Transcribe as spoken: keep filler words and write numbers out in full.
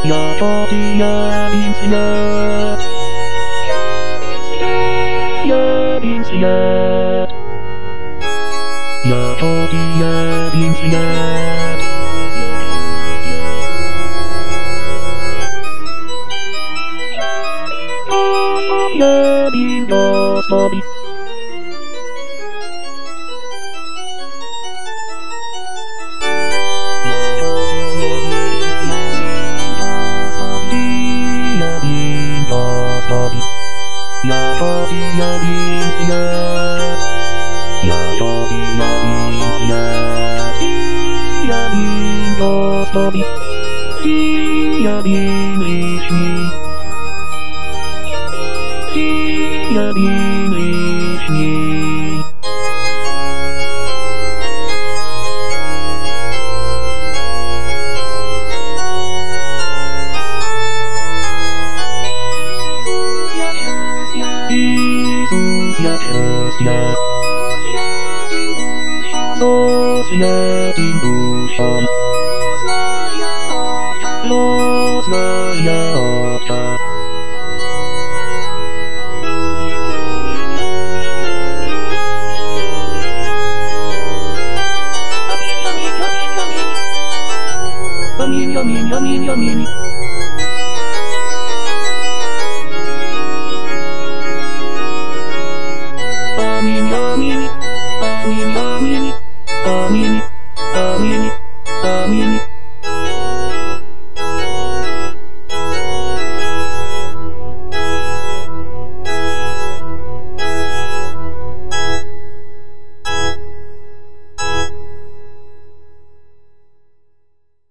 Ja to ty, ja więc ja. Ja więc ja. Ja to ty, ja więc ja. Ja bin do sobie. Ja bin do sobie. Ja to ty, ja więc ja. Ja to ty, ja więc ja. Ja bin do sobie. Ja bin liczny. Ja bin liczny. Jezus jak Hostia. Sos jakim duszą. Los ja oka. Amin, amin, amin, amin.